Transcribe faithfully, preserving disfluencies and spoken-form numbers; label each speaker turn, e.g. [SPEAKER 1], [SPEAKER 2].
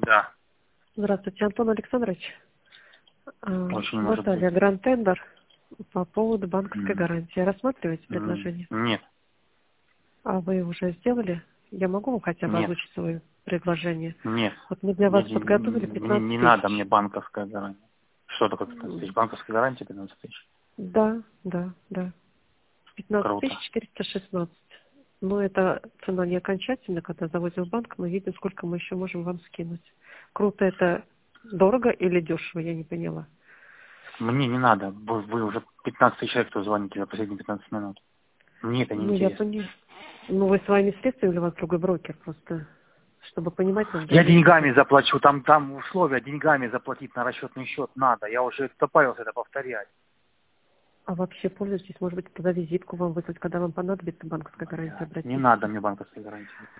[SPEAKER 1] Да.
[SPEAKER 2] Здравствуйте, Антон Александрович. А,
[SPEAKER 1] Очень может
[SPEAKER 2] Наталья,
[SPEAKER 1] быть.
[SPEAKER 2] Гранд Тендер по поводу банковской
[SPEAKER 1] М,
[SPEAKER 2] гарантии. Рассматриваете
[SPEAKER 1] м,
[SPEAKER 2] предложение?
[SPEAKER 1] Нет,
[SPEAKER 2] А вы уже сделали? Я могу вам хотя бы
[SPEAKER 1] нет,
[SPEAKER 2] озвучить свое предложение?
[SPEAKER 1] нет.
[SPEAKER 2] Вот мы для
[SPEAKER 1] Не,
[SPEAKER 2] вас
[SPEAKER 1] не,
[SPEAKER 2] подготовили
[SPEAKER 1] не-
[SPEAKER 2] пятнадцать
[SPEAKER 1] не надо мне
[SPEAKER 2] тысяч.
[SPEAKER 1] банковская гарантия. Что такое пятнадцать
[SPEAKER 2] М,
[SPEAKER 1] тысяч? Банковская гарантия пятнадцать тысяч.
[SPEAKER 2] Да, да, да. пятнадцать тысяч
[SPEAKER 1] Круто.
[SPEAKER 2] четыреста шестнадцать. Но это цена не окончательная. Когда заводим в банк, мы видим, сколько мы еще можем вам скинуть. Круто — это дорого или дешево, я не поняла.
[SPEAKER 1] Мне не надо. Вы, вы уже пятнадцать тысяч человек, кто звоните за последние пятнадцать минут. Мне это не
[SPEAKER 2] Ну, я
[SPEAKER 1] интересно.
[SPEAKER 2] поняла. Ну, вы своими средствами или у вас другой брокер просто, чтобы понимать нам в
[SPEAKER 1] Я
[SPEAKER 2] дальнейшем.
[SPEAKER 1] деньгами заплачу, там, там условия, деньгами заплатить на расчетный счет надо. Я уже допарился это повторять.
[SPEAKER 2] А вообще пользуетесь, может быть, тогда визитку вам выслать, когда вам понадобится банковская гарантия,
[SPEAKER 1] Не
[SPEAKER 2] обратитесь.
[SPEAKER 1] надо мне банковской гарантии.